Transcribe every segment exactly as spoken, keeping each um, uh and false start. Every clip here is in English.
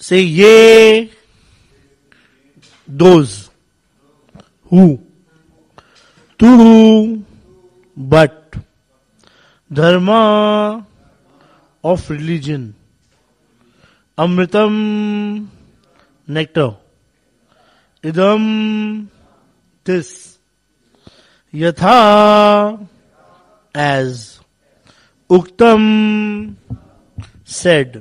Say ye, those. Who? Tu, but. Dharma, of religion. Amritam, nectar. Idam, this. Yatha, as. Uktam, said.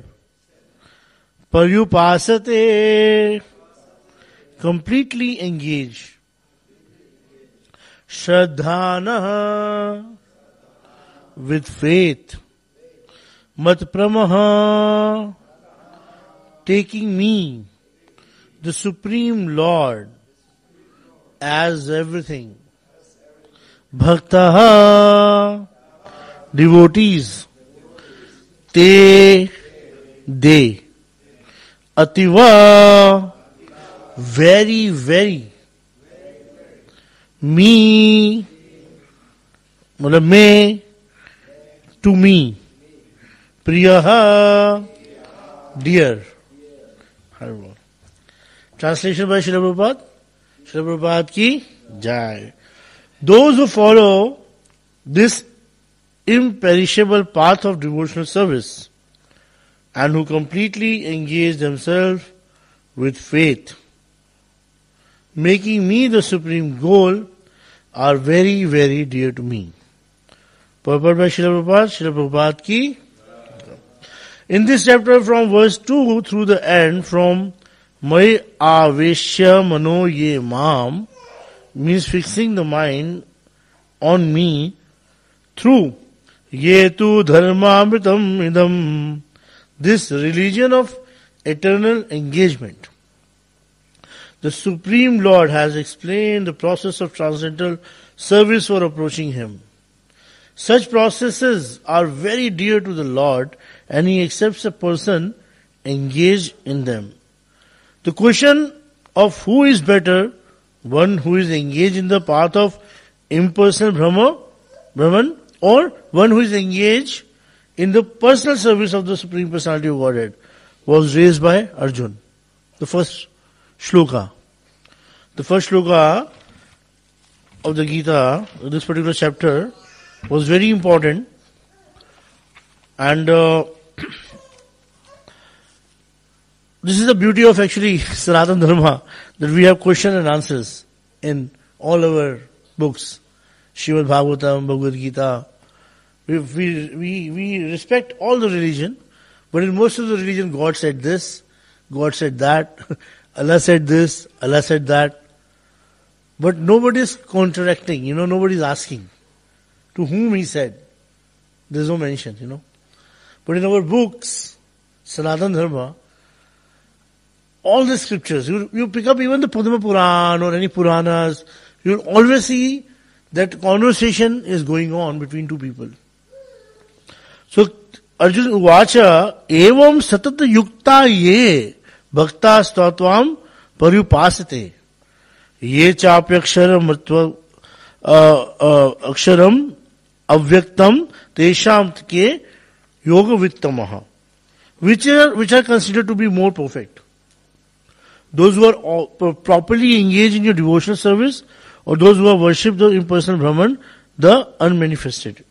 Paryupasate, completely engage. Shraddhana, with faith. Matpramaha, taking me, the Supreme Lord, as everything. Bhaktaha, devotees. Te, they. Ativa, very, very. Me, मतलब मैं, to me. Priyaha, dear. Translation by Srila Prabhupada. Srila Prabhupada ki jai. Those who follow this imperishable path of devotional service and who completely engage themselves with faith, making me the supreme goal, are very, very dear to me. Purport by Srila Prabhupada, Srila Prabhupada ki. In this chapter from verse two through the end, from Mai Aveshya Mano Ye Mam, means fixing the mind on me through Ye Tu Dharmamritam Idam, this religion of eternal engagement. The Supreme Lord has explained the process of transcendental service for approaching Him. Such processes are very dear to the Lord, and He accepts a person engaged in them. The question of who is better, one who is engaged in the path of impersonal Brahma, Brahman, or one who is engaged in the personal service of the Supreme Personality of Godhead, was raised by Arjun. The first shloka. The first shloka of the Gita, this particular chapter, was very important. And uh, this is the beauty of actually Sanatana Dharma, that we have question and answers in all our books. Srimad Bhagavatam, Bhagavad Gita. We, we, we, we respect all the religion, but in most of the religion, God said this, God said that, Allah said this, Allah said that. But nobody is contradicting, you know, nobody is asking to whom He said. There is no mention, you know. But in our books, Sanatana Dharma, all the scriptures, you, you pick up even the Padma Purana or any Puranas, you'll always see that conversation is going on between two people. So, Arjuna Uvacha, evam satata yukta ye bhakta statvam paryupasate ye chapyaksharam matva aksharam avyaktam tesham ke yoga vittamaha, which are, which are considered to be more perfect. Those who are all, properly engaged in your devotional service, or those who have worshipped the impersonal Brahman, the unmanifested.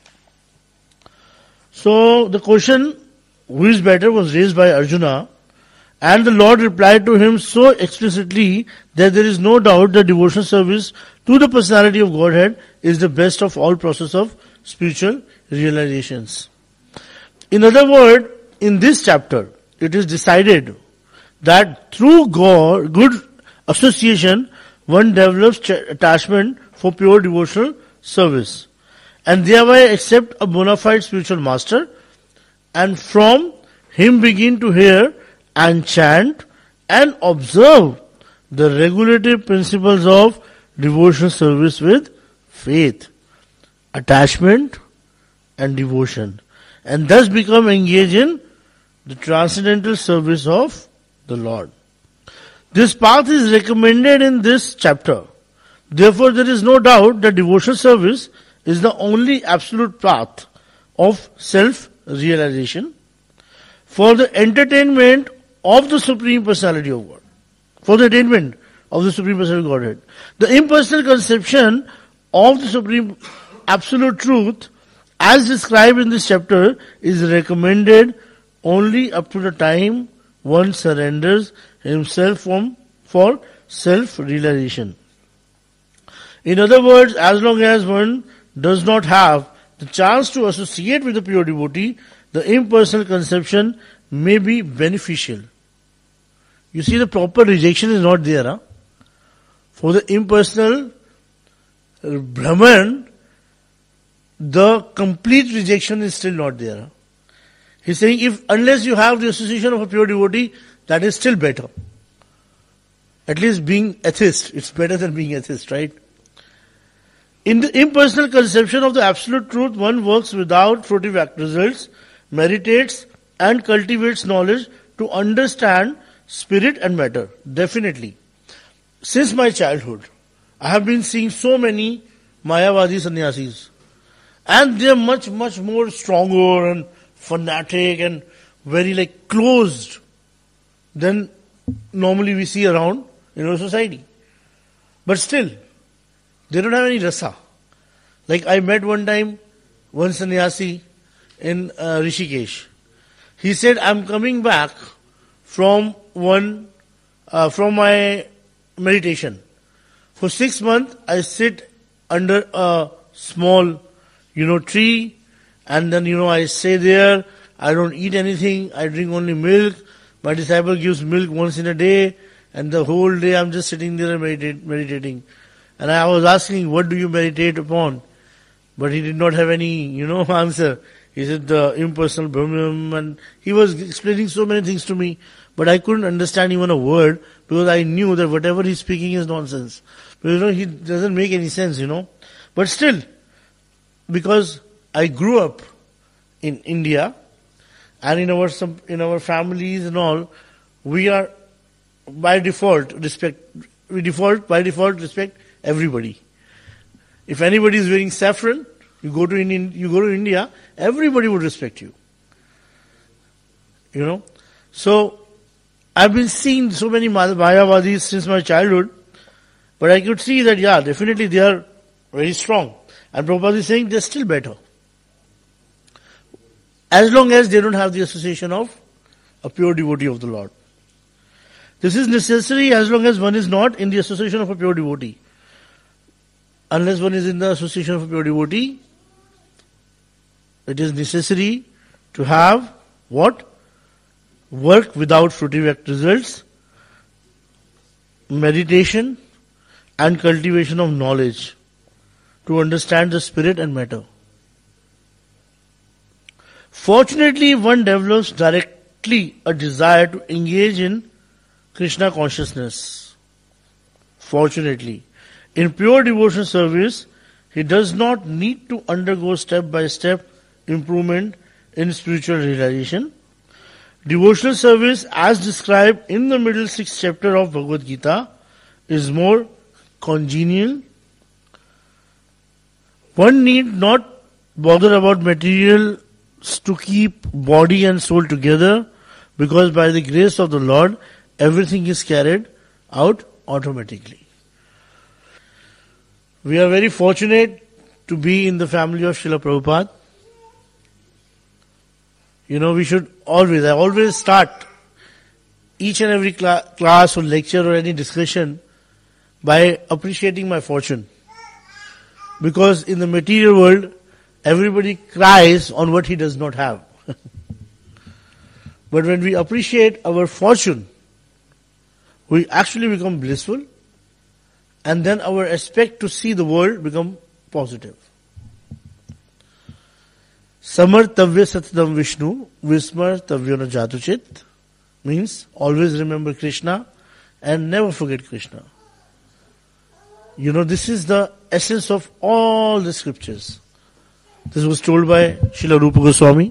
So the question, who is better, was raised by Arjuna, and the Lord replied to him so explicitly that there is no doubt that devotional service to the personality of Godhead is the best of all process of spiritual realizations. In other words, in this chapter, it is decided that through God, good association, one develops ch- attachment for pure devotional service, and thereby accept a bona fide spiritual master, and from him begin to hear and chant and observe the regulative principles of devotional service with faith, attachment and devotion, and thus become engaged in the transcendental service of the Lord. This path is recommended in this chapter. Therefore, there is no doubt that devotional service is the only absolute path of self-realization. For the entertainment of the Supreme Personality of God. For the attainment of the Supreme Personality of Godhead. The impersonal conception of the Supreme Absolute Truth as described in this chapter is recommended only up to the time one surrenders himself from, for self-realization. In other words, as long as one does not have the chance to associate with the pure devotee, the impersonal conception may be beneficial. You see, the proper rejection is not there. Huh? For the impersonal Brahman, the complete rejection is still not there. Huh? He's saying, if unless you have the association of a pure devotee, that is still better. At least being atheist, it's better than being atheist, right? In the impersonal conception of the absolute truth, one works without fruitive act results, meditates and cultivates knowledge to understand spirit and matter. Definitely. Since my childhood, I have been seeing so many Mayavadi sannyasis. And they are much, much more stronger and fanatic and very like closed than normally we see around in our society. But still, they don't have any rasa. Like I met one time one sannyasi in uh, Rishikesh. He said, I'm coming back from one, uh, from my meditation. For six months, I sit under a small, you know, tree, and then, you know, I stay there. I don't eat anything. I drink only milk. My disciple gives milk once in a day, and the whole day I'm just sitting there and meditate, meditating. And I was asking, what do you meditate upon? But he did not have any, you know, answer. He said the impersonal Brahman, and he was explaining so many things to me, but I couldn't understand even a word because I knew that whatever he's speaking is nonsense. But you know, he doesn't make any sense, you know. But still, because I grew up in India, and in our some in our families and all, we are by default respect. We default by default respect everybody. If anybody is wearing saffron, you go to Indian, you go to India, everybody would respect you. You know, so I've been seeing so many Mayavadis since my childhood, but I could see that yeah, definitely they are very strong. And Prabhupada is saying they're still better. As long as they don't have the association of a pure devotee of the Lord. This is necessary as long as one is not in the association of a pure devotee. Unless one is in the association of a pure devotee, it is necessary to have what? Work without fruitive act results, meditation and cultivation of knowledge to understand the spirit and matter. Fortunately, one develops directly a desire to engage in Krishna consciousness. Fortunately. In pure devotional service, he does not need to undergo step-by-step improvement in spiritual realization. Devotional service, as described in the middle sixth chapter of Bhagavad Gita, is more congenial. One need not bother about material to keep body and soul together, because by the grace of the Lord, everything is carried out automatically. We are very fortunate to be in the family of Srila Prabhupada. You know, we should always, I always start each and every cl- class or lecture or any discussion by appreciating my fortune. Because in the material world, everybody cries on what he does not have. But when we appreciate our fortune, we actually become blissful, and then our aspect to see the world become positive. Samartavya satadam Vishnu, Vismartavya na jatuchit, means always remember Krishna and never forget Krishna. You know, this is the essence of all the scriptures. This was told by Srila Rupa Goswami.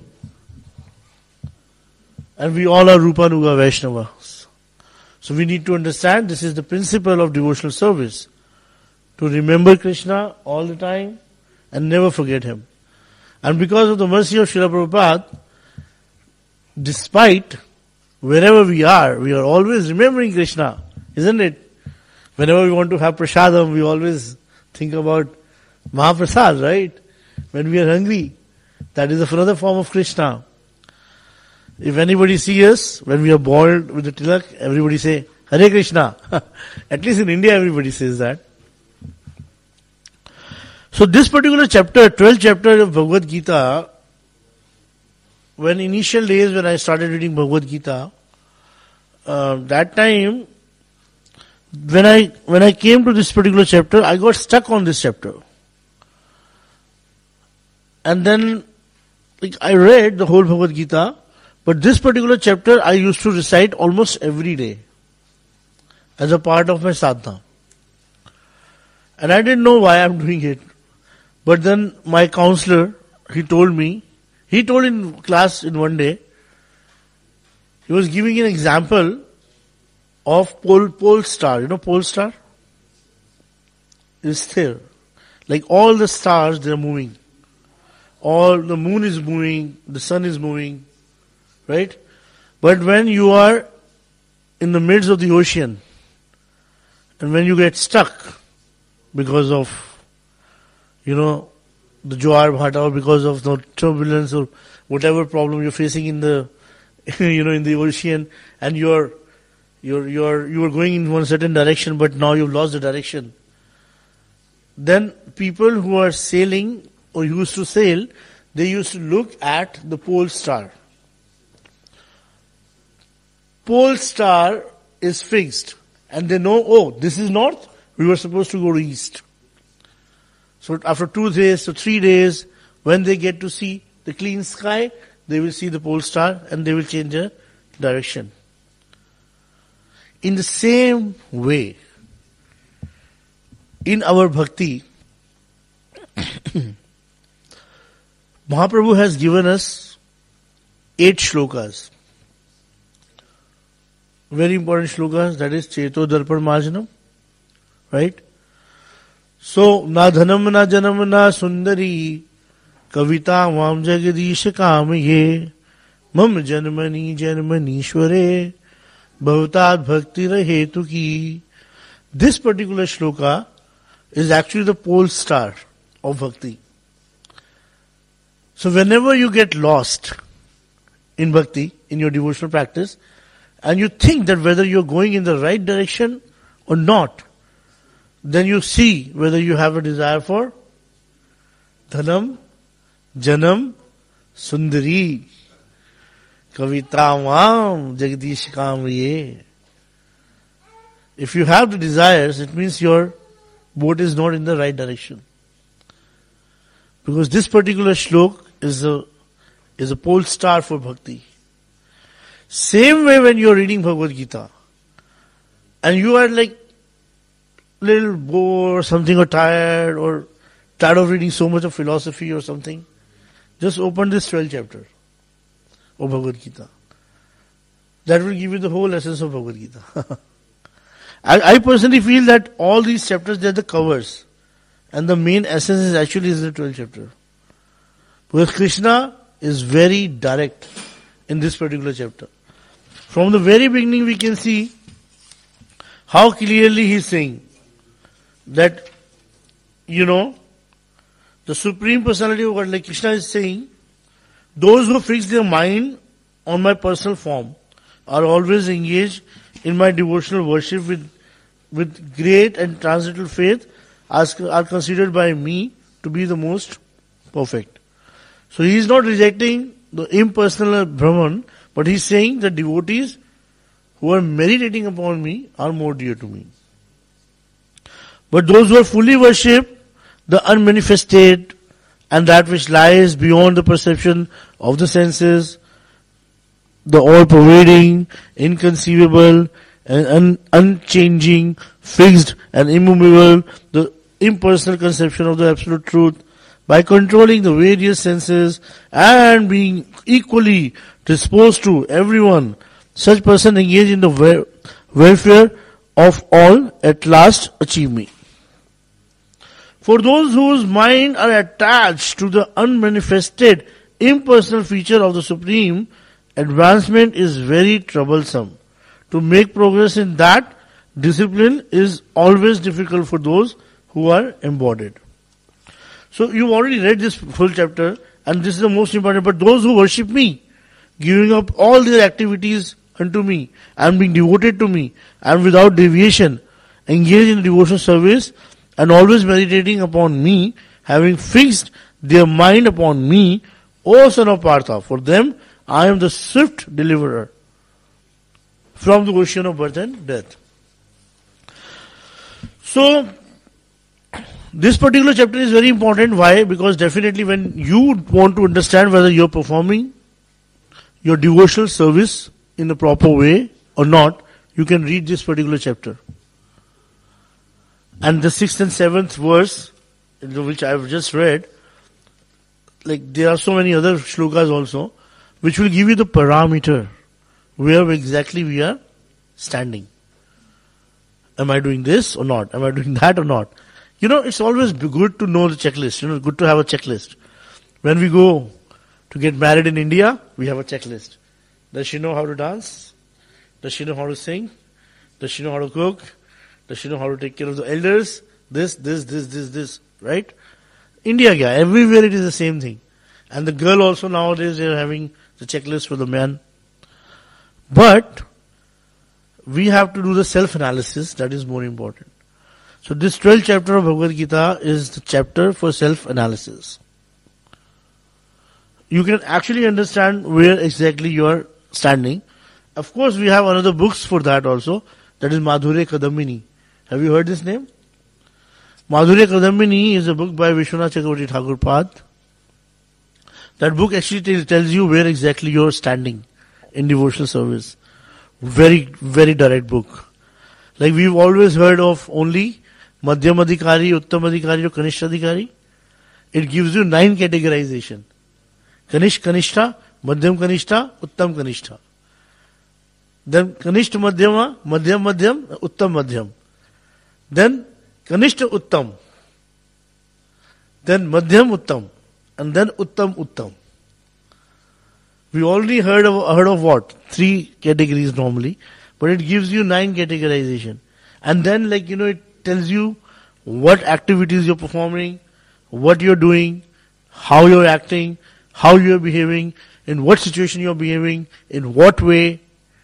And we all are Rupanuga Vaishnavas. So we need to understand this is the principle of devotional service. To remember Krishna all the time and never forget Him. And because of the mercy of Srila Prabhupada, despite wherever we are, we are always remembering Krishna, isn't it? Whenever we want to have prasadam, we always think about Mahaprasad, right? When we are hungry, that is another form of Krishna. If anybody sees us, when we are boiled with the tilak, everybody say, Hare Krishna. At least in India, everybody says that. So this particular chapter, twelfth chapter of Bhagavad Gita, when initial days when I started reading Bhagavad Gita, uh, that time, when I when I came to this particular chapter, I got stuck on this chapter. And then, like, I read the whole Bhagavad Gita, but this particular chapter I used to recite almost every day as a part of my sadhana. And I didn't know why I'm doing it. But then my counselor, he told me, he told in class in one day, he was giving an example of pole, pole star. You know pole star? It's there. Like all the stars, they are moving. All the moon is moving, the sun is moving, right? But when you are in the midst of the ocean, and when you get stuck because of, you know, the Jowar Bhata, or because of the turbulence or whatever problem you're facing in the, you know, in the ocean, and you're, you're, you're, you are going in one certain direction, but now you've lost the direction. Then people who are sailing or used to sail, they used to look at the pole star. Pole star is fixed, and they know, oh, this is north, we were supposed to go to east. So after two days or three days, when they get to see the clean sky, they will see the pole star and they will change their direction. In the same way, in our bhakti, Mahaprabhu has given us eight shlokas. Very important shlokas, that is Cheto Darpan Marjanam, right? So, na dhanam na janam na sundari kavita vam jagadish kamaye mam janmani janmanishware bhavatad bhakti rahetu ki. This particular shloka is actually the pole star of bhakti. So whenever you get lost in bhakti, in your devotional practice, and you think that whether you're going in the right direction or not, then you see whether you have a desire for dhanam, janam, sundari, kavitamam, jagadish kamriye. If you have the desires, it means your boat is not in the right direction. Because this particular shlok is a, is a pole star for bhakti. Same way when you are reading Bhagavad Gita, and you are like little bored or something, or tired, or tired of reading so much of philosophy or something, just open this twelfth chapter of Bhagavad Gita. That will give you the whole essence of Bhagavad Gita. I, I personally feel that all these chapters, they are the covers, and the main essence is actually is the twelfth chapter. Because Krishna is very direct in this particular chapter. From the very beginning we can see how clearly he is saying that, you know, the Supreme Personality of God, like Krishna is saying, those who fix their mind on my personal form are always engaged in my devotional worship with, with great and transcendental faith, as, are considered by me to be the most perfect. So he is not rejecting the impersonal Brahman, but he is saying that devotees who are meditating upon me are more dear to me. But those who are fully worship the unmanifested and that which lies beyond the perception of the senses, the all-pervading, inconceivable, and un- unchanging, fixed and immovable, the impersonal conception of the absolute truth, by controlling the various senses and being equally disposed to everyone, such person engaged in the wel- welfare of all at last achieve me. For those whose mind are attached to the unmanifested, impersonal feature of the Supreme advancement is very troublesome. To make progress in that discipline is always difficult for those who are embodied. So you already read this full chapter, and this is the most important. But those who worship me, giving up all their activities unto me, and being devoted to me, and without deviation, engage in devotional service, and always meditating upon me, having fixed their mind upon me, O son of Partha, for them I am the swift deliverer from the ocean of birth and death. So, this particular chapter is very important. Why? Because definitely when you want to understand whether you are performing your devotional service in the proper way or not, you can read this particular chapter. And the sixth and seventh verse, which I have just read, like there are so many other shlokas also, which will give you the parameter where exactly we are standing. Am I doing this or not? Am I doing that or not? You know, it's always good to know the checklist. You know, good to have a checklist. When we go to get married in India, we have a checklist. Does she know how to dance? Does she know how to sing? Does she know how to cook? Does she know how to take care of the elders? This, this, this, this, this, right? India, yeah, everywhere it is the same thing. And the girl also nowadays, they are having the checklist for the man. But we have to do the self-analysis, that is more important. So this twelfth chapter of Bhagavad Gita is the chapter for self-analysis. You can actually understand where exactly you are standing. Of course, we have another books for that also. That is Madhurya Kadambini. Have you heard this name? Madhurya Kadambini is a book by Vishwanath Chakravarti Thakur Pad. That book actually t- tells you where exactly you are standing in devotional service. Very, very direct book. Like we've always heard of only Madhyam Adhikari, Uttam Adhikari, or Kanishta Adhikari. It gives you nine categorization. Kanish Kanishta, Madhyam Kanishta, Uttam Kanishta. Then Kanishta Madhyama, Madhyam Madhyam, Uttam Madhyam. Then Kanishta Uttam. Then Madhyam Uttam. And then Uttam Uttam. We already heard of, heard of what? Three categories normally. But it gives you nine categorization. And then like, you know, it tells you what activities you're performing, what you're doing, how you're acting, how you're behaving, in what situation you're behaving, in what way.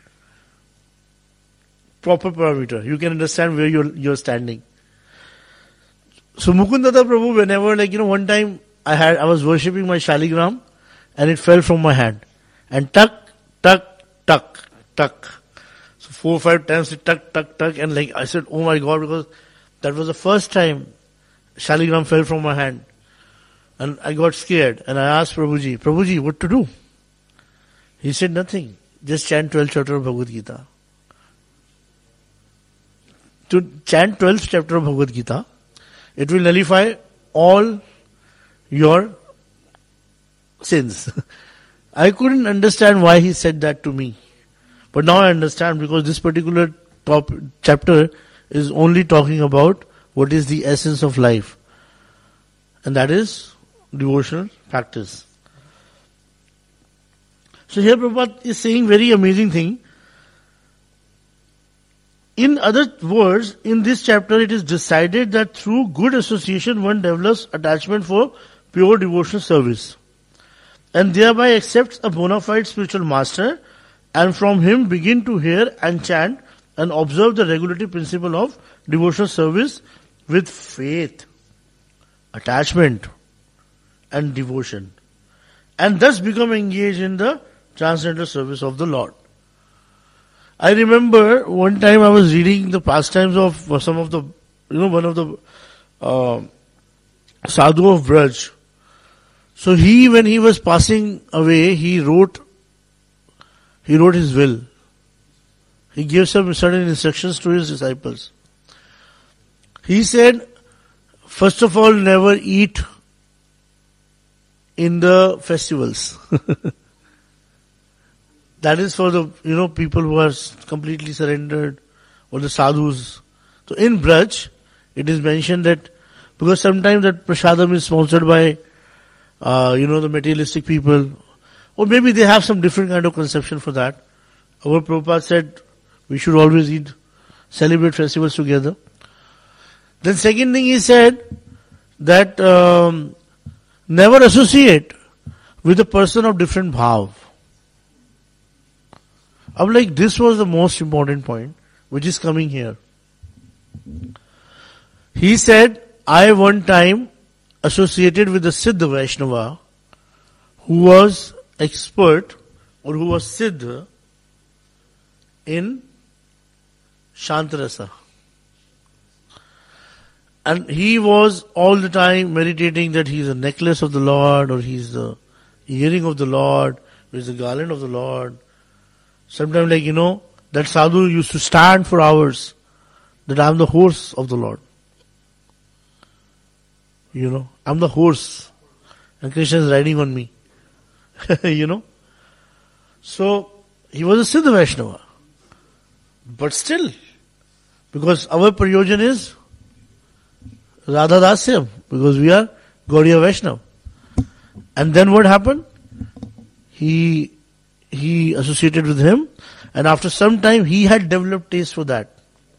Proper parameter. You can understand where you're, you're standing. So Mukundada Prabhu, whenever like, you know, one time I had, I was worshipping my Shaligram and it fell from my hand. And tuck, tuck, tuck, tuck. So four or five times it tuck, tuck, tuck. And like, I said, oh my God, because that was the first time Shaligram fell from my hand. And I got scared. And I asked Prabhuji, Prabhuji, what to do? He said, nothing. Just chant twelfth chapter of Bhagavad Gita. To chant twelfth chapter of Bhagavad Gita, it will nullify all your sins. I couldn't understand why he said that to me. But now I understand, because this particular top chapter is only talking about what is the essence of life. And that is devotional practice. So here Prabhupada is saying very amazing thing. In other words, in this chapter it is decided that through good association one develops attachment for pure devotional service, and thereby accepts a bona fide spiritual master, and from him begin to hear and chant and observe the regulative principle of devotional service with faith, attachment and devotion, and thus become engaged in the transcendental service of the Lord. I remember one time I was reading the pastimes of some of the, you know, one of the uh, sadhu of Braj. So he, when he was passing away, he wrote, he wrote his will. He gave some certain instructions to his disciples. He said, first of all, never eat in the festivals. That is for the, you know, people who are completely surrendered, or the sadhus. So in Braj, it is mentioned that, because sometimes that prasadam is sponsored by, uh, you know, the materialistic people, Or maybe they have some different kind of conception for that. Our Prabhupada said we should always eat, celebrate festivals together. Then second thing he said that um, never associate with a person of different bhav. I'm like, this was the most important point which is coming here. He said, I one time associated with a Siddha Vaishnava who was expert or who was Siddha in Shantarasa. And he was all the time meditating that he's a necklace of the Lord, or he's the earring of the Lord, or he's the garland of the Lord. Sometimes, like, you know, that sadhu used to stand for hours, that I'm the horse of the Lord. You know, I'm the horse, and Krishna is riding on me. You know. So, he was a Siddha Vaishnava. But still, because our prayojan is Radha Dasyam, because we are Gaudiya Vaishnava. And then what happened? He he associated with him, and after some time he had developed taste for that.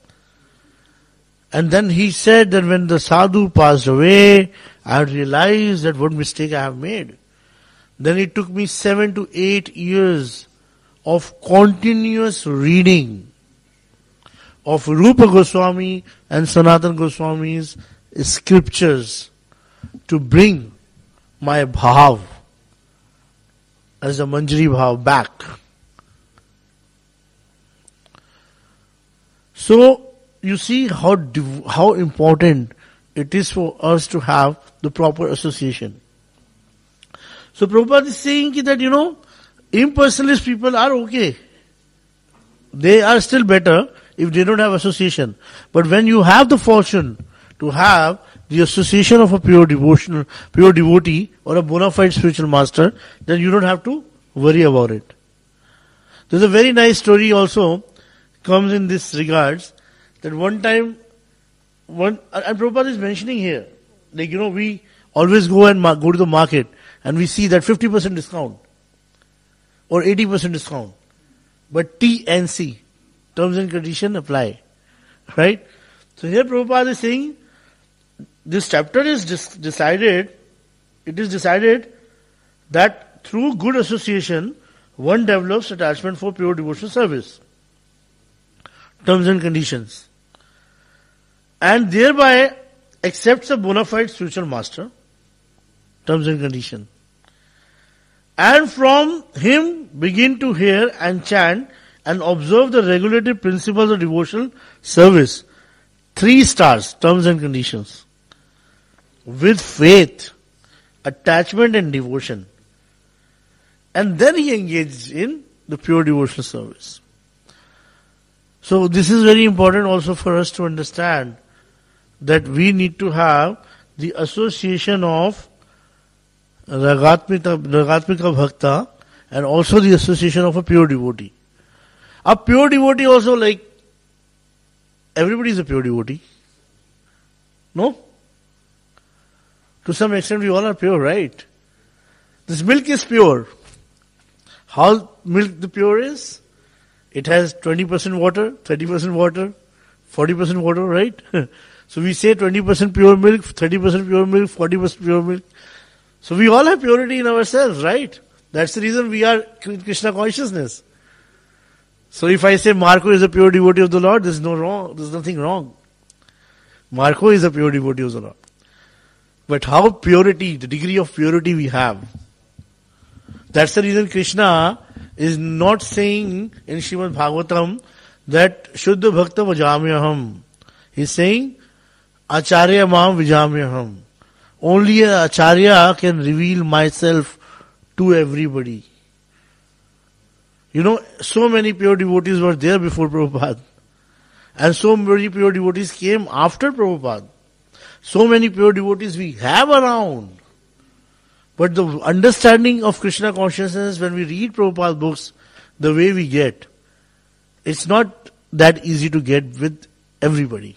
And then he said that when the sadhu passed away, I had realized that what mistake I have made. Then it took me seven to eight years of continuous reading of Rupa Goswami and Sanatana Goswami's scriptures to bring my bhav as a Manjari bhav back. So, you see how div- how important it is for us to have the proper association. So Prabhupada is saying that, you know, impersonalist people are okay. They are still better if they don't have association. But when you have the fortune to have the association of a pure devotional, pure devotee or a bona fide spiritual master, then you don't have to worry about it. There's a very nice story also comes in this regards, that one time, one, and Prabhupada is mentioning here, like, you know, we always go and ma- go to the market and we see that fifty percent discount or eighty percent discount. But T and C, terms and conditions apply. Right? So here Prabhupada is saying, this chapter is dis- decided, it is decided that through good association, one develops attachment for pure devotional service. Terms and conditions. And thereby accepts a bona fide spiritual master. Terms and conditions. And from him begin to hear and chant and observe the regulative principles of devotional service. Three stars, terms and conditions. With faith, attachment and devotion. And then he engaged in the pure devotional service. So this is very important also for us to understand that we need to have the association of Ragatmika, Ragatmika Bhakta and also the association of a pure devotee. A pure devotee also, like, everybody is a pure devotee. No? To some extent we all are pure, right? This milk is pure. How milk the pure is? It has twenty percent water, thirty percent water, forty percent water, right? So we say twenty percent pure milk, thirty percent pure milk, forty percent pure milk. So we all have purity in ourselves, right? That's the reason we are Krishna consciousness. So if I say Marco is a pure devotee of the Lord, there's no wrong, there's nothing wrong. Marco is a pure devotee of the Lord. But how purity, the degree of purity we have. That's the reason Krishna is not saying in Srimad Bhagavatam that Shuddha Bhakta Vajamyaham. He's saying Acharya Mam Vijamyaham. Only a Acharya can reveal myself to everybody. You know, so many pure devotees were there before Prabhupada. And so many pure devotees came after Prabhupada. So many pure devotees we have around. But the understanding of Krishna consciousness when we read Prabhupada's books, the way we get, it's not that easy to get with everybody.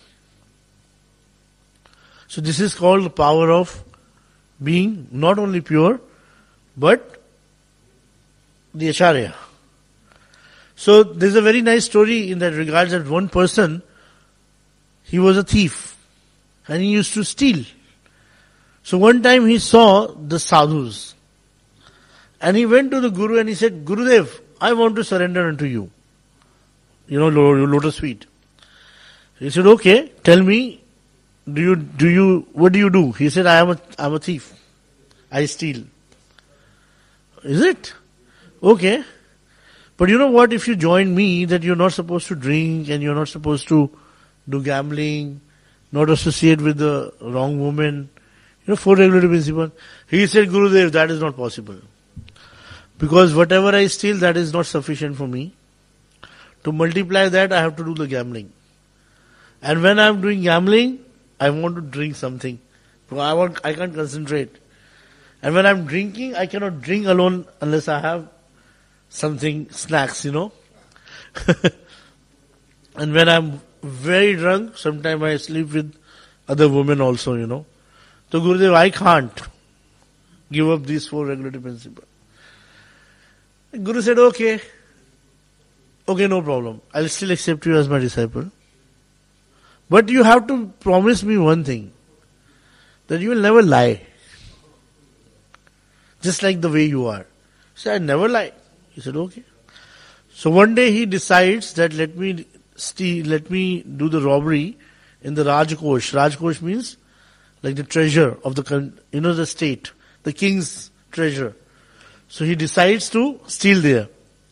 So this is called the power of being not only pure, but the Acharya. So there's a very nice story in that regards that one person, he was a thief and he used to steal. So one time he saw the sadhus and he went to the Guru and he said, Gurudev, I want to surrender unto you. You know, lotus feet. He said, okay, tell me, do you, do you, what do you do? He said, I am a, I am a thief. I steal. Is it? Okay. But you know what, if you join me, that you're not supposed to drink and you're not supposed to do gambling, not associate with the wrong woman. You know, four regulative principles. He said, Gurudev, that is not possible. Because whatever I steal, that is not sufficient for me. To multiply that, I have to do the gambling. And when I'm doing gambling, I want to drink something. I want, I can't concentrate. And when I'm drinking, I cannot drink alone unless I have something, snacks, you know. And when I'm very drunk, sometimes I sleep with other women also, you know. So Gurudev, I can't give up these four regulative principles. Guru said, okay, okay, no problem. I'll still accept you as my disciple. But you have to promise me one thing, that you will never lie. Just like the way you are. He said, I never lie. He said, okay. So one day he decides that let me steal, let me do the robbery in the Rajkosh. Rajkosh means like the treasure of the, you know, the state, the king's treasure. So he decides to steal there.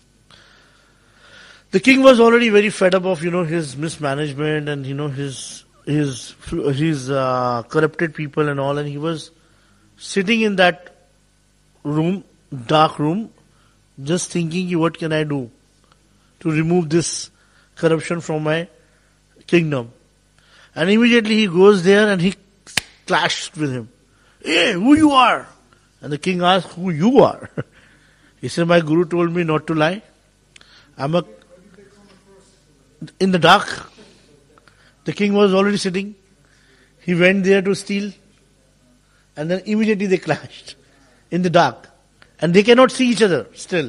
The king was already very fed up of, you know, his mismanagement and, you know, his, his, his uh, corrupted people and all, and he was sitting in that room, dark room, just thinking, what can I do to remove this corruption from my kingdom? And immediately he goes there and he clashed with him. Hey, who you are? And the king asked, who you are? He said, my guru told me not to lie. I'm a, in the dark. The king was already sitting. He went there to steal. And then immediately they clashed in the dark. And they cannot see each other still.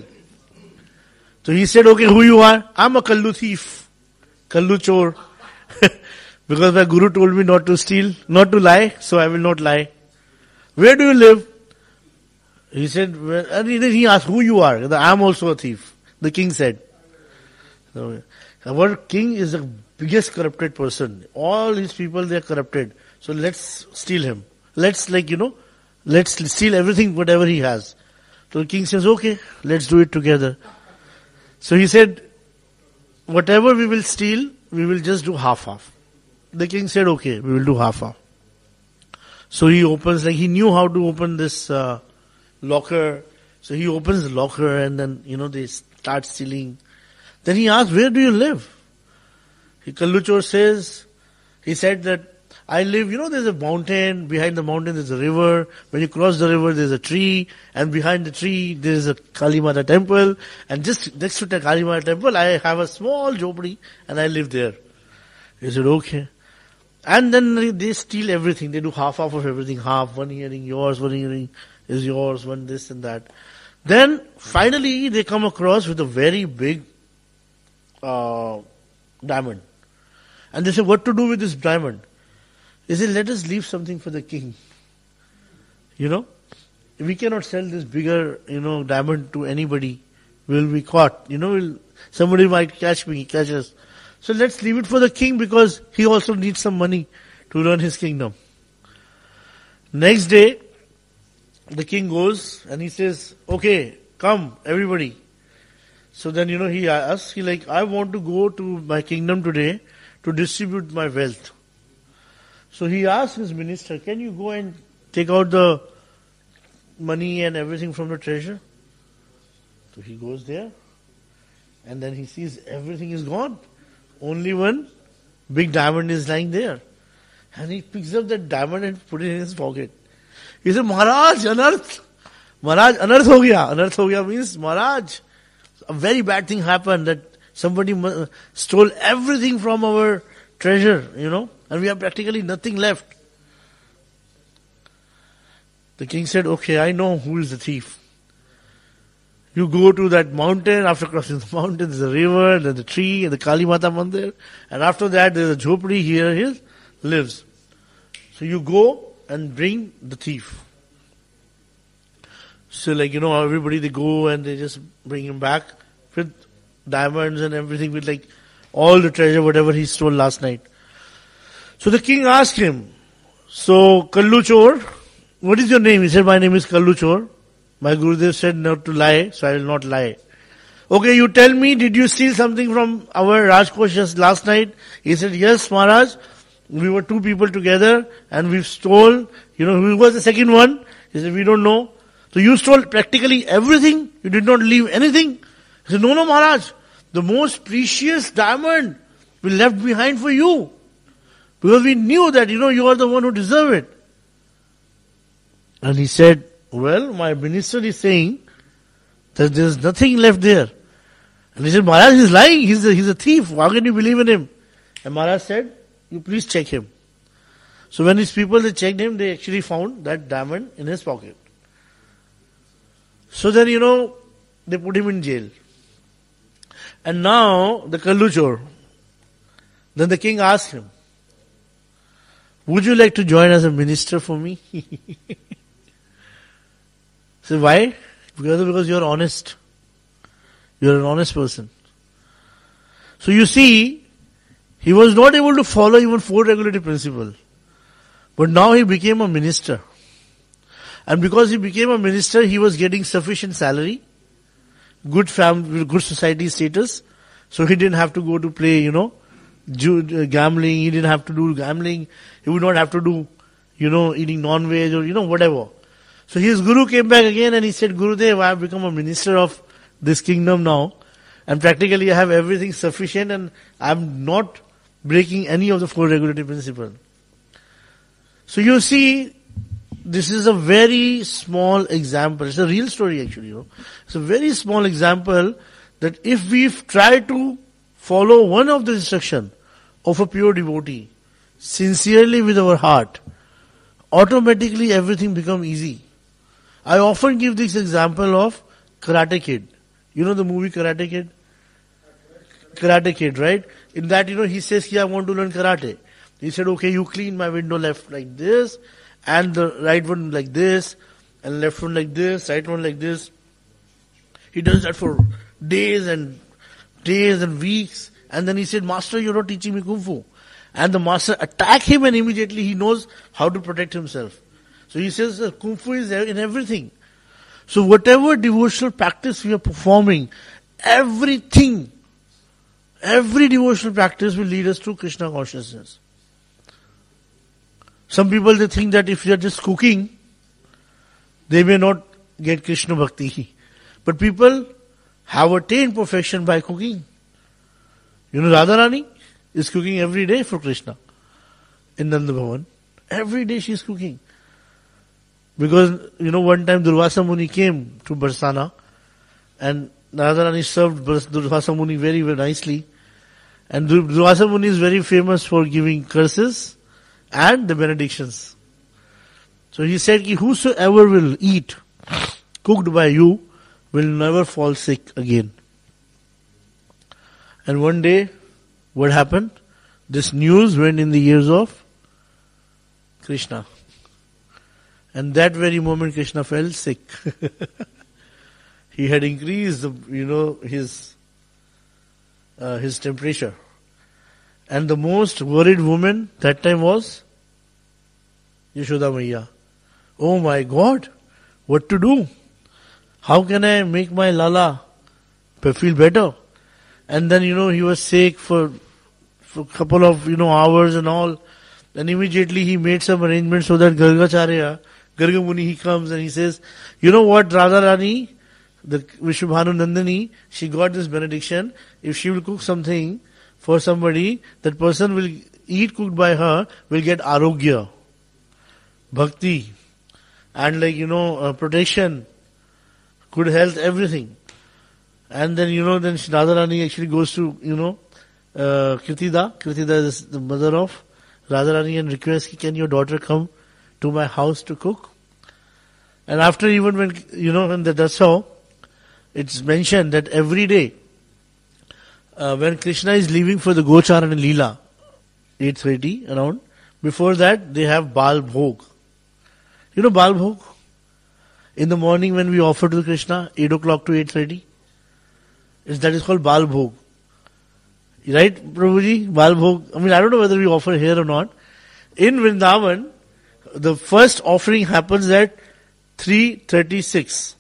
So he said, okay, who you are? I'm a Kallu thief. Kallu chor. Because my guru told me not to steal, not to lie, so I will not lie. Where do you live? He said, well, and then he asked, who you are? I am also a thief. The king said. So, our king is the biggest corrupted person. All his people, they are corrupted. So let's steal him. Let's like, you know, let's steal everything, whatever he has. So the king says, okay, let's do it together. So he said, whatever we will steal, we will just do half-half. The king said, okay, we will do half-half. So he opens, like he knew how to open this uh, locker. So he opens the locker and then, you know, they start stealing. Then he asked, where do you live? He, Kalluchor says, he said that, I live, you know, there's a mountain, behind the mountain there's a river, when you cross the river there's a tree, and behind the tree there's a Kali Mata temple, and just next to the Kali Mata temple I have a small jhopdi, and I live there. He said, okay. And then they steal everything, they do half-half of everything, half, one earring yours, one earring is yours, one this and that. Then, finally they come across with a very big uh, diamond. And they say, what to do with this diamond? They said, let us leave something for the king. You know, we cannot sell this bigger, you know, diamond to anybody. We'll be caught. You know, we'll, somebody might catch me, catch us. So let's leave it for the king because he also needs some money to run his kingdom. Next day, the king goes and he says, okay, come, everybody. So then, you know, he asks, he like, I want to go to my kingdom today to distribute my wealth. So he asked his minister, can you go and take out the money and everything from the treasure? So he goes there and then he sees everything is gone. Only one big diamond is lying there. And he picks up that diamond and put it in his pocket. He said, Maharaj, anarth. Maharaj, anarth ho gaya. Anarth ho gaya means, Maharaj, a very bad thing happened that somebody stole everything from our treasure, you know. And we have practically nothing left. The king said, okay, I know who is the thief. You go to that mountain, after crossing the mountain, there's a river, there's a tree, and the Kali Mata Mandir, and after that there's a jhopdi, here he lives. So you go and bring the thief. So like, you know, everybody they go and they just bring him back with diamonds and everything, with like all the treasure, whatever he stole last night. So the king asked him, so Kallu Chor, what is your name? He said, my name is Kallu Chor. My Gurudev said not to lie, so I will not lie. Okay, you tell me, did you steal something from our Rajkosh just last night? He said, yes, Maharaj. We were two people together and we stole, you know, who was the second one? He said, we don't know. So you stole practically everything? You did not leave anything? He said, no, no, Maharaj. The most precious diamond we left behind for you. Because we knew that, you know, you are the one who deserve it. And he said, well, my minister is saying that there is nothing left there. And he said, Maharaj is lying. He's a, he's a thief. How can you believe in him? And Maharaj said, you please check him. So when his people, they checked him, they actually found that diamond in his pocket. So then, you know, they put him in jail. And now, the Kallu Chor, then the king asked him, would you like to join as a minister for me? So why? Because, because you are honest. You are an honest person. So you see, he was not able to follow even four regulative principles. But now he became a minister. And because he became a minister, he was getting sufficient salary, good family, good society status. So he didn't have to go to play, you know, gambling. He didn't have to do gambling. He would not have to do, you know, eating non-veg or, you know, whatever. So his guru came back again and he said, Gurudev, I have become a minister of this kingdom now. And practically I have everything sufficient and I am not breaking any of the four regulative principles. So you see, this is a very small example. It's a real story actually, you know. It's a very small example that if we try to follow one of the instructions of a pure devotee, sincerely with our heart, automatically everything becomes easy. I often give this example of Karate Kid. You know the movie Karate Kid? Karate Kid, right? In that, you know, he says, I want to learn karate. He said, okay, you clean my window left like this, and the right one like this, and left one like this, right one like this. He does that for days and days and weeks. And then he said, Master, you're not teaching me Kung Fu. And the master attacked him and immediately he knows how to protect himself. So he says that Kung Fu is in everything. So whatever devotional practice we are performing, everything, every devotional practice will lead us to Krishna consciousness. Some people, they think that if they are just cooking, they may not get Krishna Bhakti. But people have attained perfection by cooking. You know, Radharani is cooking every day for Krishna in Nanda Bhavan. Every day she is cooking. Because, you know, one time Durvasa Muni came to Barsana and Radharani served Durvasa Muni very, very nicely. And Durvasa Muni is very famous for giving curses and the benedictions. So he said, ki whosoever will eat cooked by you will never fall sick again. And one day, what happened? This news went in the ears of Krishna. And that very moment Krishna fell sick. He had increased, the, you know, his uh, his temperature. And the most worried woman that time was Yashoda Maiya. Oh my God, what to do? How can I make my Lala feel better? And then, you know, he was sick for, for a couple of, you know, hours and all. And immediately he made some arrangements so that Gargacharya, Garga Muni, he comes and he says, you know what, Radharani, the Vishwabhanu Nandini, she got this benediction. If she will cook something for somebody, that person will eat cooked by her, will get arogya, bhakti, and like, you know, uh, protection, good health, everything. And then, you know, then Radharani actually goes to, you know, uh, Kritida. Kritida is the mother of Radharani and requests, can your daughter come to my house to cook? And after even when, you know, when that's how, it's mentioned that every day, uh, when Krishna is leaving for the Gocharan and Leela, eight thirty around, before that they have Bal Bhog. You know Bal Bhog? In the morning when we offer to Krishna, eight o'clock to eight thirty, is that is called Bal Bhog. Right, Prabhuji? Bal Bhog. I mean, I don't know whether we offer here or not. In Vrindavan, the first offering happens at three thirty-six.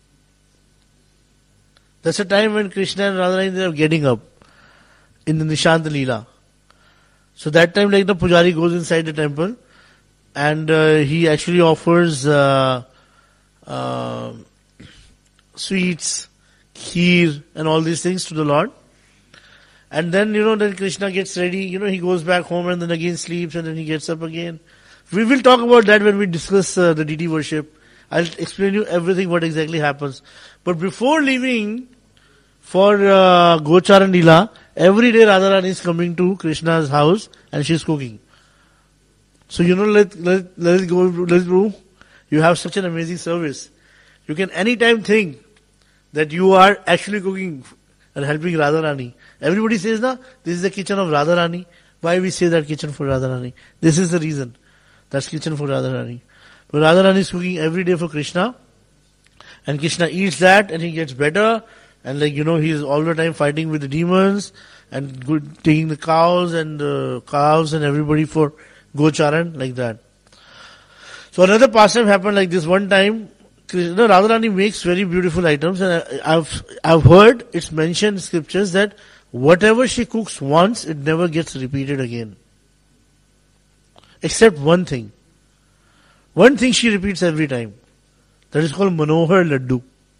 That's the time when Krishna and Radharani are getting up in the Nishant Leela. So that time, like the Pujari goes inside the temple and uh, he actually offers uh, uh, sweets, kheer and all these things to the Lord. And then, you know, then Krishna gets ready, you know, he goes back home and then again sleeps and then he gets up again. We will talk about that when we discuss uh, the deity worship. I'll explain you everything what exactly happens. But before leaving for uh, Gocharan Leela, every day Radharani is coming to Krishna's house and she's cooking. So, you know, let, let, let it go, let it go. You have such an amazing service. You can anytime think that you are actually cooking and helping Radharani. Everybody says, na, this is the kitchen of Radharani. Why we say that kitchen for Radharani? This is the reason. That's kitchen for Radharani. But Radharani is cooking every day for Krishna. And Krishna eats that and he gets better. And like, you know, he is all the time fighting with the demons and good, taking the cows and the cows and everybody for Gocharan, like that. So another pastime happened like this one time. Krishna, Radharani makes very beautiful items and I've, I've heard it's mentioned in scriptures that whatever she cooks once, it never gets repeated again. Except one thing. One thing she repeats every time. That is called Manohar Laddu.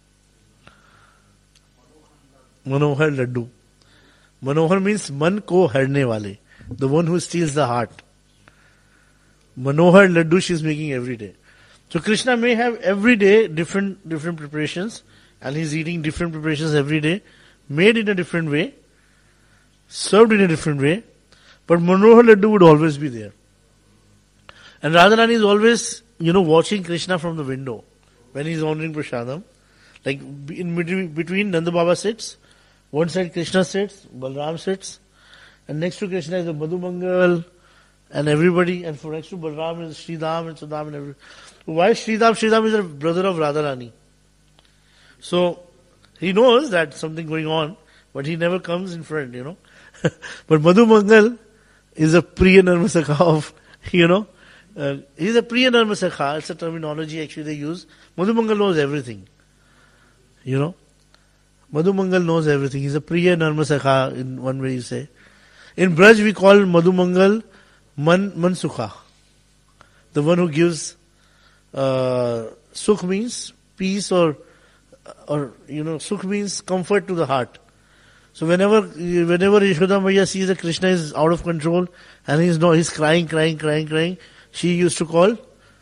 Manohar Laddu. Manohar means man ko harne wale. The one who steals the heart. Manohar Laddu she is making every day. So Krishna may have every day different, different preparations and he's eating different preparations every day, made in a different way, served in a different way, but Manohar Laddu would always be there. And Radharani is always, you know, watching Krishna from the window when he's honoring Prasadam. Like in between, between Nanda Baba sits, one side Krishna sits, Balram sits, and next to Krishna is the Madhu Mangal and everybody, and for next to Balram is Sridham and Sudam and everybody. Why Sridham? Sridham is the brother of Radharani. So, he knows that something going on, but he never comes in front, you know. But Madhu Mangal is a Priya Narmasakha of, you know, uh, he's a Priya Narmasakha, it's a terminology actually they use. Madhu Mangal knows everything. You know. Madhu Mangal knows everything. He's a Priya Narmasakha in one way you say. In Braj we call Madhu Mangal Man, Mansukha. The one who gives Uh, sukh means peace or, or, you know, sukh means comfort to the heart. So whenever, whenever Yashoda Maya sees that Krishna is out of control and he's no, he's crying, crying, crying, crying, she used to call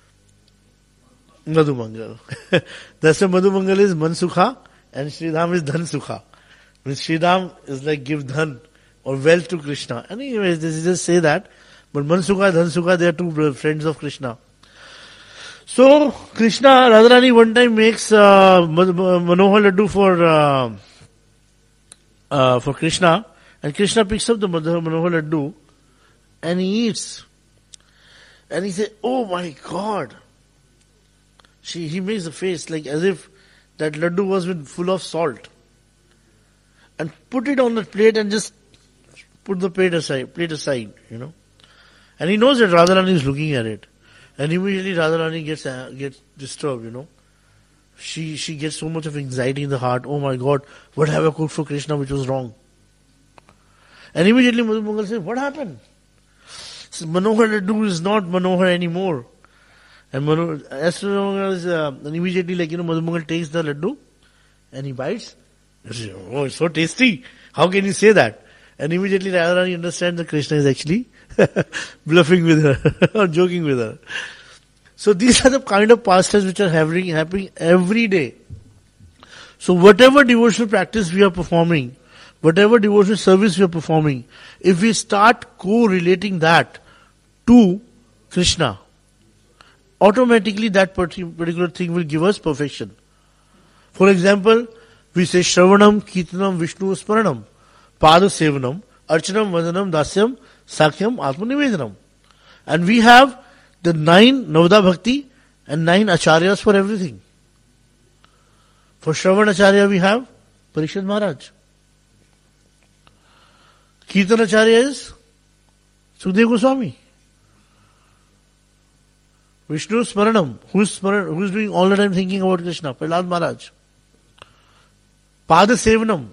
Madhu Mangal. That's why Madhu Mangal is Mansukha and Sridham is Dhan Sukha. Means Sridham is like give dhan or wealth to Krishna. Anyways, this is just say that. But Mansukha, Dhan Sukha, they are two friends of Krishna. So, Krishna, Radharani one time makes uh, Manohar Laddu for uh, uh, for Krishna, and Krishna picks up the Manohar Laddu and he eats. And he says, oh my God. She, he makes a face like as if that Laddu was with full of salt. And put it on the plate and just put the plate aside, plate aside, you know. And he knows that Radharani is looking at it. And immediately Radharani gets uh, gets disturbed, you know. She she gets so much of anxiety in the heart. Oh my God, what have I cooked for Krishna which was wrong? And immediately Madhu Mangal says, what happened? So Manohar Laddu is not Manohar anymore. And Manohar, as Manohar is, uh, and immediately like, you know, Madhu Mangal takes the Laddu and he bites. Says, oh, it's so tasty. How can you say that? And immediately Radharani understands that Krishna is actually bluffing with her or joking with her. So these are the kind of pastimes which are happening, happening every day. So whatever devotional practice we are performing, whatever devotional service we are performing, if we start correlating that to Krishna, automatically that particular thing will give us perfection. For example, We say Shravanam, Kirtanam, Vishnu Smaranam, Pada Sevanam, Archanam, Vandanam, Dasyam, Sakyam, Atmanivedanam. And we have the nine Navada Bhakti and nine Acharyas for everything. For Shravan Acharya we have Parikshit Maharaj. Kirtan Acharya is Sukdev Goswami. Vishnu Smaranam, who is, who is doing all the time thinking about Krishna? Prahlad Maharaj. Pada Sevanam,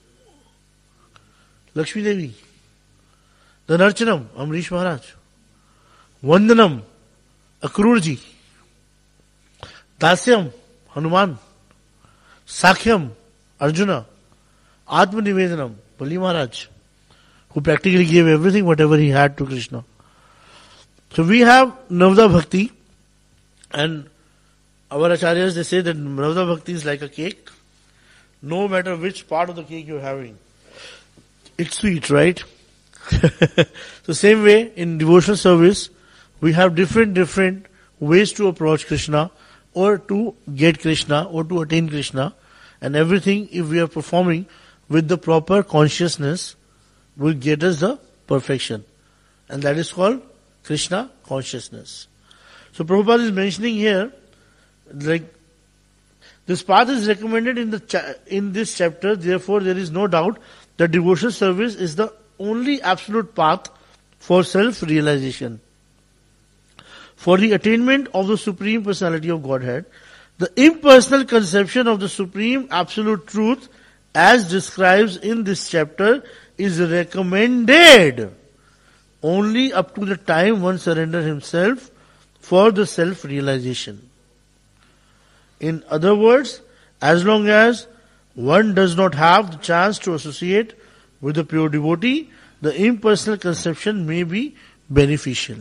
Lakshmi Devi. Then Archanam, Amrish Maharaj. Vandanam, Akrurji. Dasyam, Hanuman. Sakhyam, Arjuna. Atmanivedanam, Bali Maharaj, who practically gave everything, whatever he had to Krishna. So we have Navada Bhakti, and our acharyas, they say that Navada Bhakti is like a cake. No matter which part of the cake you're having, it's sweet, right? So same way, in devotional service, we have different, different ways to approach Krishna, or to get Krishna, or to attain Krishna. And everything, if we are performing with the proper consciousness, will get us the perfection. And that is called Krishna consciousness. So Prabhupada is mentioning here, like, this path is recommended in the cha- in this chapter. Therefore, there is no doubt that devotional service is the only absolute path for self-realization. For the attainment of the Supreme Personality of Godhead, the impersonal conception of the Supreme Absolute Truth, as described in this chapter, is recommended only up to the time one surrenders himself for the self-realization. In other words, as long as one does not have the chance to associate with the pure devotee, the impersonal conception may be beneficial.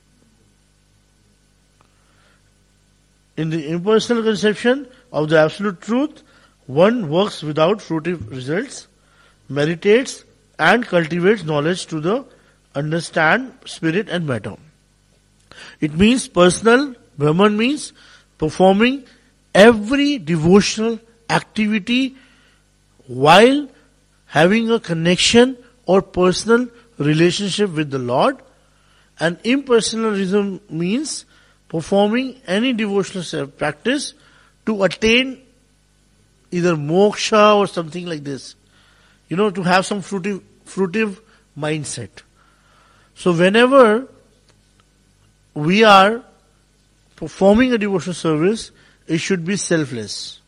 In the impersonal conception of the absolute truth, one works without fruitive results, meditates and cultivates knowledge to the understand spirit and matter. It means personal. Brahman means performing every devotional activity while having a connection or personal relationship with the Lord. And impersonalism means performing any devotional self-practice to attain either moksha or something like this. You know, to have some fruitive, fruitive mindset. So whenever we are performing a devotional service, it should be selfless.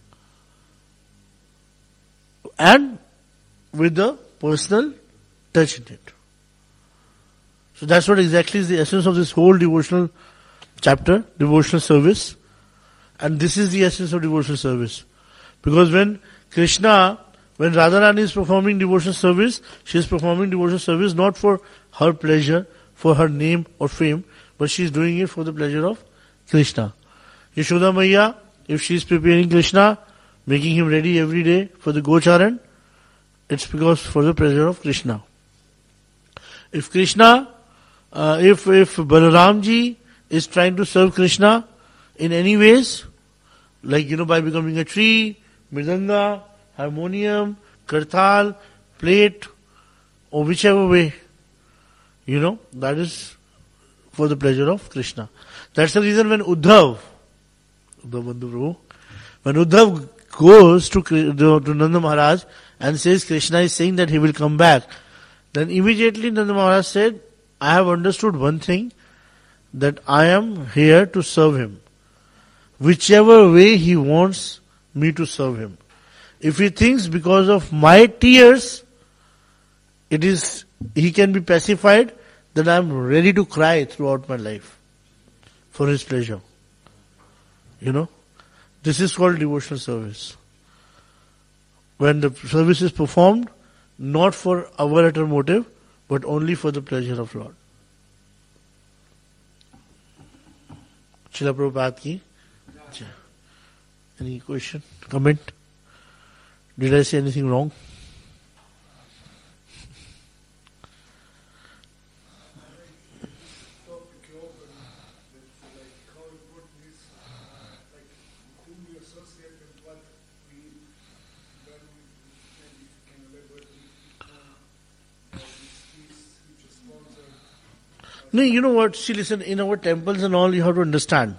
And with the personal touch in it. So that's what exactly is the essence of this whole devotional chapter, devotional service. And this is the essence of devotional service. Because when Krishna, when Radharani is performing devotional service, she is performing devotional service not for her pleasure, for her name or fame, but she is doing it for the pleasure of Krishna. Yashoda Maiya, if she is preparing Krishna, making him ready every day for the Gocharan, it's because for the pleasure of Krishna. If Krishna, uh, if if Balaramji is trying to serve Krishna in any ways, like, you know, by becoming a tree, mridanga, harmonium, kartal, plate, or whichever way, you know, that is for the pleasure of Krishna. That's the reason when Uddhav, Uddhav Bandhu Prabhu, when Uddhav goes to, to Nanda Maharaj and says Krishna is saying that he will come back, then immediately Nanda Maharaj said, I have understood one thing, that I am here to serve him. Whichever way he wants me to serve him. If he thinks because of my tears, it is, he can be pacified, then I am ready to cry throughout my life for his pleasure. You know, this is called devotional service. When the service is performed, not for our utter motive, but only for the pleasure of Lord. Srila Prabhupada ki. Any question, comment? Did I say anything wrong? No, you know what? See, listen, in our temples and all, you have to understand.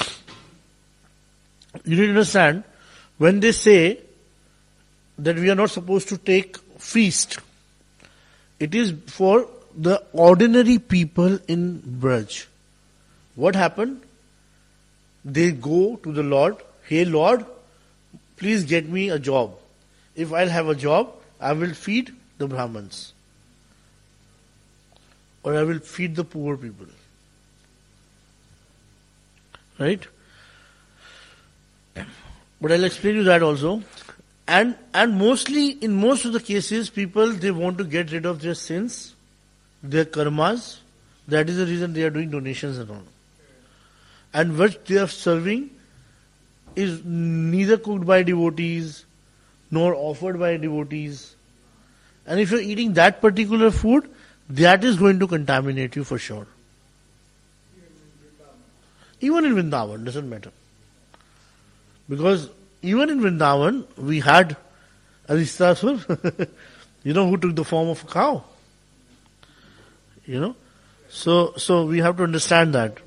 You need to understand, when they say that we are not supposed to take feast, it is for the ordinary people in Braj. What happened? They go to the Lord, hey Lord, please get me a job. If I'll have a job, I will feed the Brahmins. Or I will feed the poor people. Right? But I'll explain you that also. And and mostly, in most of the cases, people, they want to get rid of their sins, their karmas. That is the reason they are doing donations and all. And what they are serving is neither cooked by devotees, nor offered by devotees. And if you're eating that particular food, that is going to contaminate you for sure. Even in Vrindavan, doesn't matter. Because even in Vrindavan, we had Aristasur, you know, who took the form of a cow. You know? So, so we have to understand that.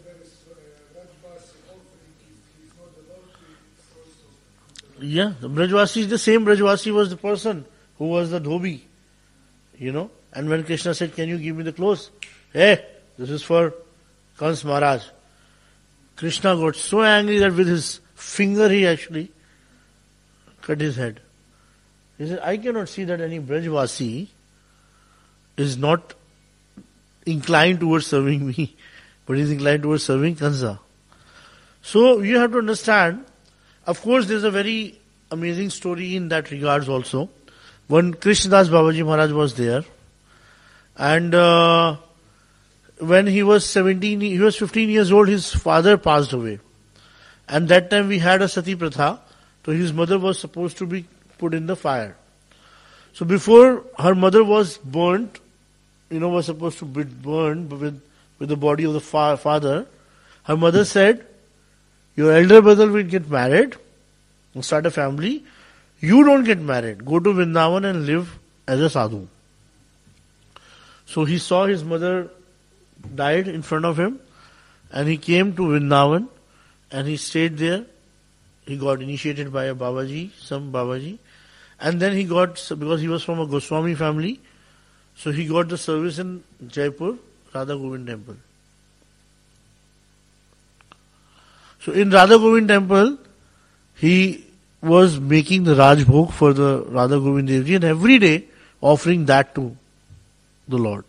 Yeah, the Brajvasi is the same. Brajvasi was the person who was the dhobi. You know? And when Krishna said, can you give me the clothes? Hey, this is for Kans Maharaj. Krishna got so angry that with his finger he actually cut his head. He said, I cannot see that any Brajvasi is not inclined towards serving me, but is inclined towards serving Kansa. So you have to understand, of course there's a very amazing story in that regards also. When Krishnadas Babaji Maharaj was there, and uh, when he was seventeen, he was fifteen years old, his father passed away. And that time we had a sati pratha, so his mother was supposed to be put in the fire. So before her mother was burnt, you know, was supposed to be burned with, with the body of the fa- father, her mother said, your elder brother will get married, and start a family, you don't get married, go to Vrindavan and live as a sadhu. So he saw his mother died in front of him, and he came to Vrindavan, and he stayed there. He got initiated by a Babaji, some Babaji, and then he got, because he was from a Goswami family, so he got the service in Jaipur, Radha Govind temple. So in Radha Govind temple, he was making the Rajbhog for the Radha Govind Devji, and every day offering that to the Lord.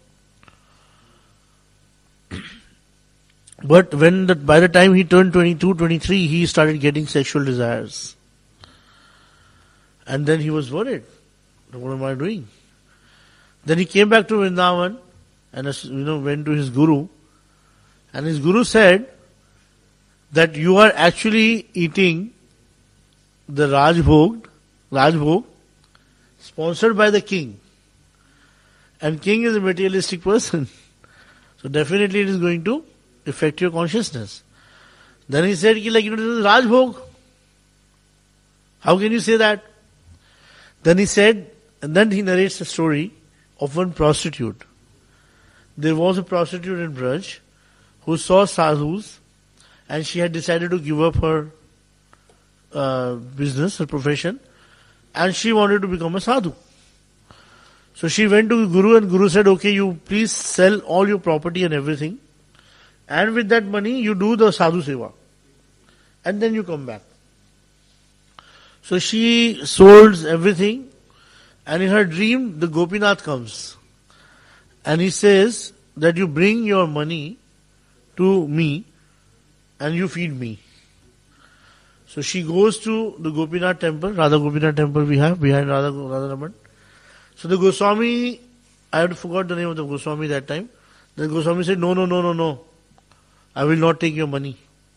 But when the, by the time he turned twenty-two, twenty-three, he started getting sexual desires. And then he was worried. What am I doing? Then he came back to Vrindavan and, you know, went to his guru. And his guru said that you are actually eating the Rajbhog, Rajbhog, sponsored by the king. And king is a materialistic person. So definitely it is going to affect your consciousness. Then he said, like, you know, this is Rajbhog. How can you say that? Then he said, and then he narrates a story of one prostitute. There was a prostitute in Braj who saw sadhus, and she had decided to give up her uh, business, her profession, and she wanted to become a sadhu. So she went to the Guru, and Guru said, okay, you please sell all your property and everything, and with that money you do the sadhu seva, and then you come back. So she sold everything, and in her dream the Gopinath comes, and he says that you bring your money to me and you feed me. So she goes to the Gopinath temple, Radha Gopinath temple we have behind Radha Radharaman. So the Goswami, I had forgot the name of the Goswami that time. The Goswami said, no, no, no, no, no. I will not take your money.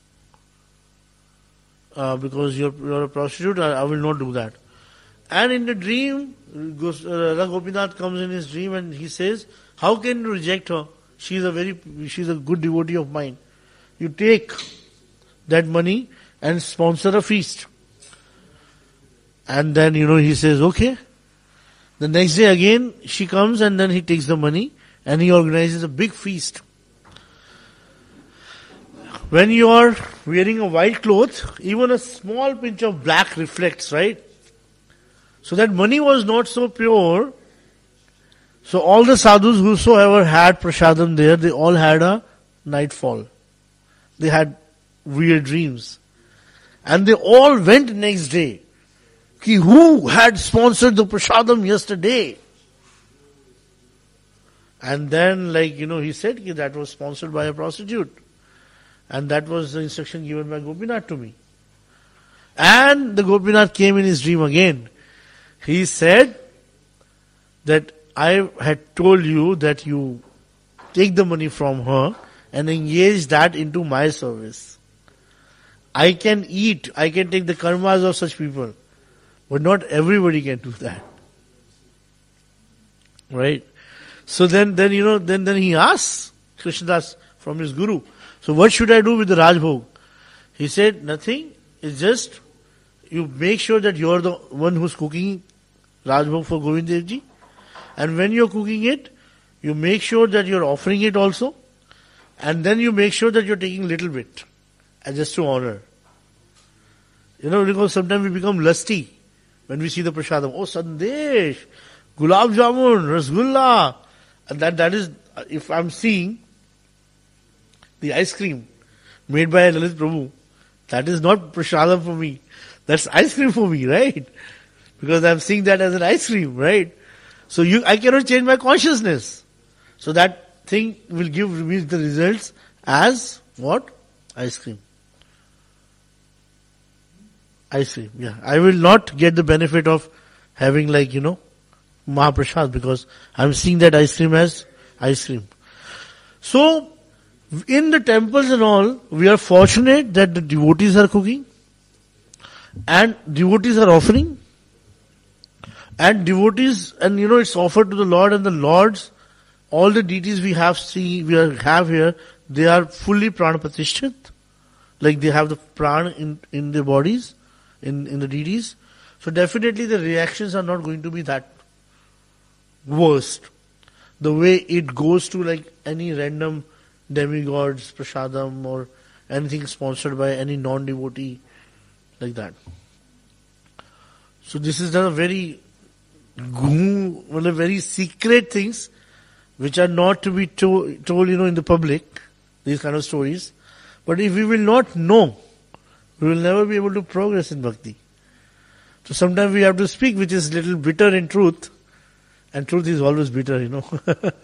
Uh, because you're, you're a prostitute, I, I will not do that. And in the dream, Gos, uh, Radha Gopinath comes in his dream and he says, how can you reject her? She is a very, she is a good devotee of mine. You take that money and sponsor a feast. And then, you know, he says, okay. The next day again, she comes and then he takes the money and he organizes a big feast. when you are wearing a white cloth, even a small pinch of black reflects, right? So that money was not so pure. So all the sadhus whosoever had prasadam there, they all had a nightfall. They had weird dreams. And they all went next day. Ki who had sponsored the prasadam yesterday? And then, like, you know, he said ki that was sponsored by a prostitute. And that was the instruction given by Gopinath to me. And the Gopinath came in his dream again. He said that I had told you that you take the money from her and engage that into my service. I can eat, I can take the karmas of such people, but not everybody can do that. Right? So then, then you know, then, then he asks Krishnadas from his guru, so what should I do with the Rajbhog? He said, nothing, it's just, you make sure that you're the one who's cooking Rajbhog for Govind Dev Ji. And when you're cooking it, you make sure that you're offering it also. And then you make sure that you're taking a little bit. And just to honor. You know, because sometimes we become lusty when we see the prasadam. Oh, sandesh, gulab jamun, rasgulla. And that, that is, if I'm seeing the ice cream made by Lalit Prabhu, that is not prasadam for me. That's ice cream for me, right? Because I'm seeing that as an ice cream, right? So you, I cannot change my consciousness. So that thing will give me the results as what? Ice cream. Ice cream, yeah. I will not get the benefit of having like, you know, Mahaprasad because I'm seeing that ice cream as ice cream. So, in the temples and all, we are fortunate that the devotees are cooking and devotees are offering. And devotees, and you know, it's offered to the Lord, and the Lord's, all the deities we have see, we are, have here, they are fully prana-pratishthit. Like they have the prana in, in their bodies, in, in the deities. So definitely the reactions are not going to be that worst. The way it goes to like any random demigod's prasadam or anything sponsored by any non-devotee, like that. So this is a very Gu, very secret things which are not to be to, told, you know, in the public, these kind of stories. But if we will not know, we will never be able to progress in bhakti. So sometimes we have to speak which is little bitter in truth, and truth is always bitter, you know.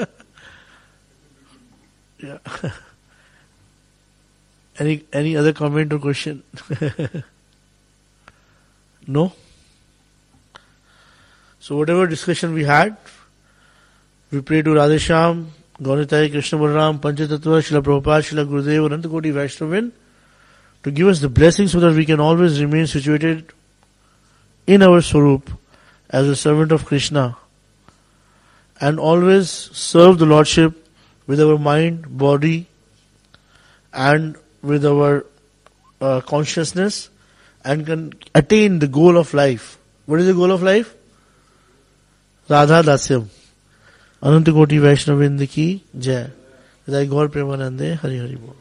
Yeah. Any any other comment or question? No? So whatever discussion we had, we pray to Radhesham, Gaunitai, Krishna Balaram, Panchatattva, Srila Prabhupada, Srila Gurudev, Anantakoti Vaishnavin, to give us the blessing so that we can always remain situated in our Swarup as a servant of Krishna and always serve the Lordship with our mind, body and with our uh, consciousness and can attain the goal of life. What is the goal of life? Radha Dasyam. Anantakoti Vaishnavin ki Jai. Thy God Premanande Hari Hari Bol.